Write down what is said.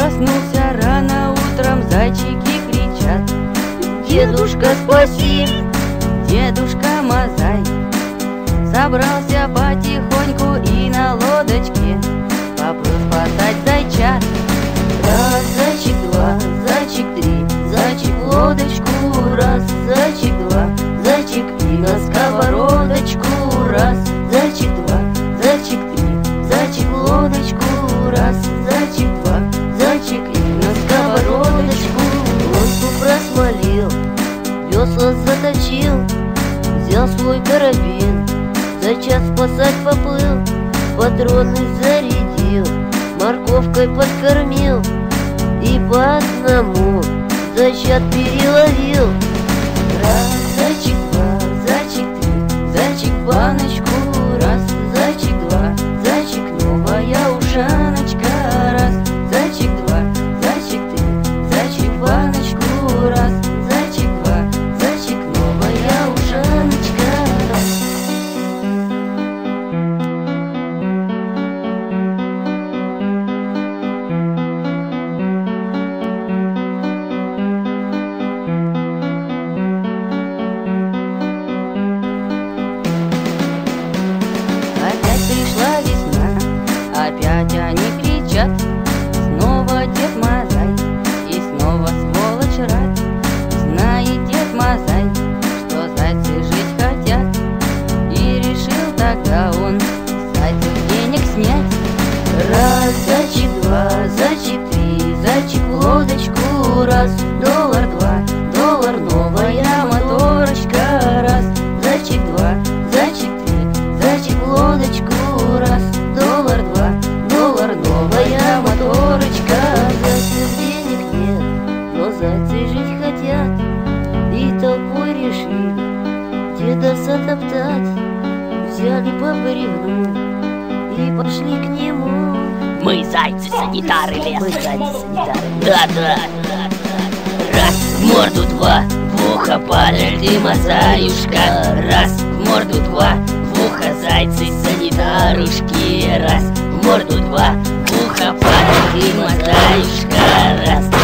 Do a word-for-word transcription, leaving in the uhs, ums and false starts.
Проснулся рано утром, зайчики кричат: дедушка, спаси! Дедушка Мазай собрался потихоньку и на лодочке поплыл спасать зайчат. Раз, зайчик, два, зайчик, три, зайчик в лодочку, раз, зайчик, два, зайчик, и на сковородочку, раз, зайчик, два, зайчик, три, зайчик в лодочку, раз, зайчик, два, зайчик, и на сковородочку. Лодку просмолил, весла заточил, взял свой карабин, зайчат спасать поплыл, патроны зарядил, морковкой подкормил и по одному зайчат переловил. Раз, зайчик, два, зайчик, три, зайчик баночку, раз, зайчик, два, зайчик, новая ушаночка, раз, зайчик, два, зайчик, три, зайчик баночку, раз, зайчик, два, зайчик, новая ушаночка, раз. Опять пришла весна, опять они кричат: снова Дед Мазай и снова сволочь рад. Знает Дед Мазай, что зайцы жить хотят, и решил тогда он с зайцев денег снять. Раз, зайчик, два, зайчик, три, зайчик в лодочку, раз, доллар, два, доллар, новая моторочка, раз, зайчик, два, зайчик, три, зайчик в лодочку, раз, доллар, два, доллар, новая моторочка. Зайцев денег нет, но зайцы жить хотят, и толпой решили деда затоптать. Взяли по бревну и пошли к нему. Мы зайцы-санитары леса. Мы зайцы-санитары. Да-да. Раз, в морду, два, в ухо палят и мазаюшка. Раз, в морду, два, в ухо зайцы-санитарушки. Раз, в морду, два, в ухо палят и мазаюшка. Раз.